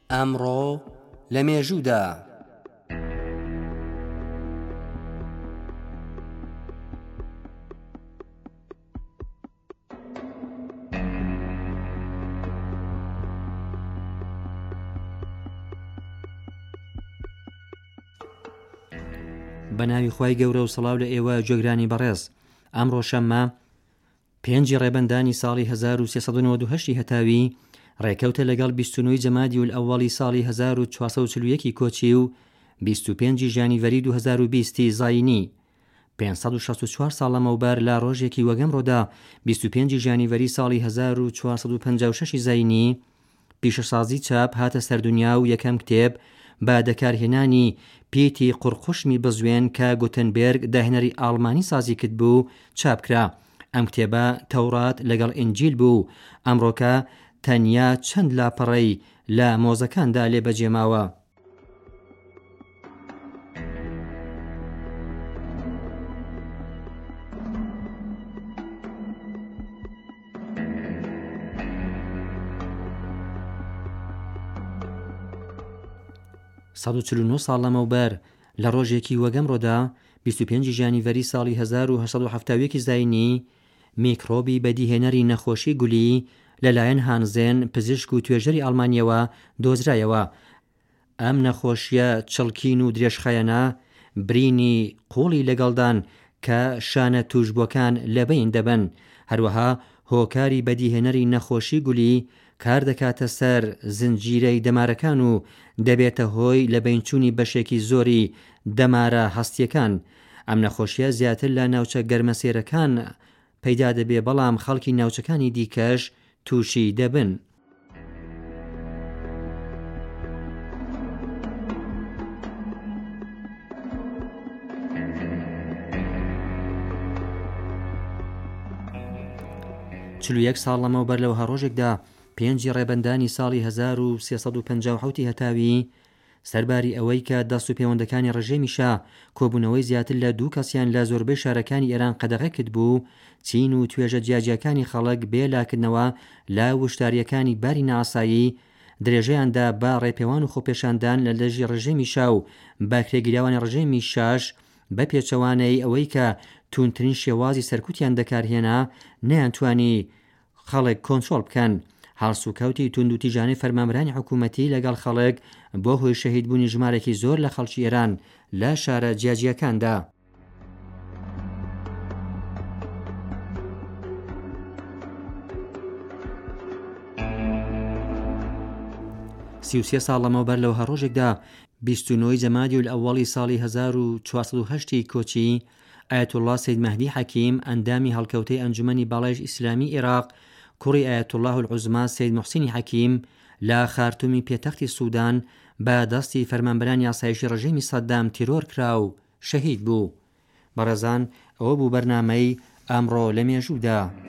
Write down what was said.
ئەمڕۆ لە مێژوودا بە ناوی خوای گەورە و سەڵاو لە ئێوە گوێگرانی بەڕێز. ئەمڕۆ شەممە 5 ڕێبەندانی ساڵی 1398 هەتاوی ڕێکەوتە لەگەڵ 29 جەمادی الئەوەڵی ساڵی 1441 کۆچی و 25 ژانیڤەری 2020 زاینی. 564 ساڵ لەمەوبەر لە ڕۆژێکی وەگەمڕۆدا 25 ژانیڤەری ساڵی 1456 زاینی پیشەسازی چاپ هاتە سەردونیا و یەکەم کتێب بە دەکارهێنانی پیتی قورقوشمی بزوێن کە گوتنبێرگ داهێنەری ئاڵمانی سازی کرد بوو چاپکرا. ئەم کتێبە تەورات لەگەڵ ئینجیل بوو. ئەمڕۆکە تەنیا چەند لاپەڕەی لە مۆزەکاندا لێبەجێماوە. سەد و 49 ساڵ لەمەوبەر لە ڕۆژێکی وەگەمڕۆدا 25 ژانیڤەری ساڵی 1871 زاینی میکرۆبی بەدیهێنەری نەخۆشی گولی لەلایەن هانزێن پزیشک و توێژەری ئەڵمانیەوە دۆزرایەوە. ئەم نەخۆشیە چڵکین و درێژخایەنە برینی قوڵی لەگەڵدان کە شانە توشبووەکان لەبەین دەبن. هەروەها هۆکاری بەدیهێنەری نەخۆشی گولی کار دەکاتە سەر زنجیرەی دەمارەکان و دەبێتە هۆی لە بینچوونی بەشێکی زۆری دەمارە هەستیەکان. ئەم نەخۆشیە زیاتر لە ناوچە گەرمەسێرەکان پەیدا دەبێ، بەڵام خەڵکی ناوچەکانی دیکەش تووشی دەبن. چلو 1 ساڵ لەمەوبەر لەوها ڕۆژێکدا 5 ڕێبەندانی ساڵی 1357 هەتاوی سەرباری ئەوەی کە دەست و پەیوەندەکانی ڕژێمی شا کۆبوونەوەی زیاتر لە 2 کەسیان لە زۆربەی شارەکانی ئێران قەدەغە کرد بوو، چین و توێژە جیاجیەکانی خەڵک بێ لاکردنەوە لە وشتاریەکانی باری نائاسایی درێژەیاندا بە ڕێپێوان و خۆپێشاندان لە لەژی ڕژێمی شا و باکرێگیراوانی ڕژێمی شاش بە پێچەوانەی ئەوەی کە توندترین شێوازی سەرکوتیان دەکارهێنا نەیانتوانی خەڵک کۆنترۆڵ بکەن. هەڵسوکەوتی توند و تیژانەی فەرمانبەرانی حکوومەتی لەگەڵ خەڵک بۆ هۆی شەهیدبوونی ژمارەی زۆر لە خەڵکی ئێران لە شارە جیاجیەکاندا. 33 ساڵ لەمەوبەر لەوها ڕۆژێکدا 29 جەمادی الئەوەڵی ساڵی 1408 کۆچی ئایەتوڵڵا سەید مەهدی حەکیم ئەندامی هەڵکەوتەی ئەنجومەنی باڵایش ئیسلامی عێراق کوڕی ئایەتوڵڵاه العوزما سەید موحسینی حەکیم لە خارتومی پێتەختی سوودان بە دەستی فەرمانبەرانی ئاسایشی ڕژێمی سەدام تیرۆر کرا و شەهید بوو. بەڕێزان، ئەوە بوو بەرنامەی ئەمڕۆ لە مێژوودا.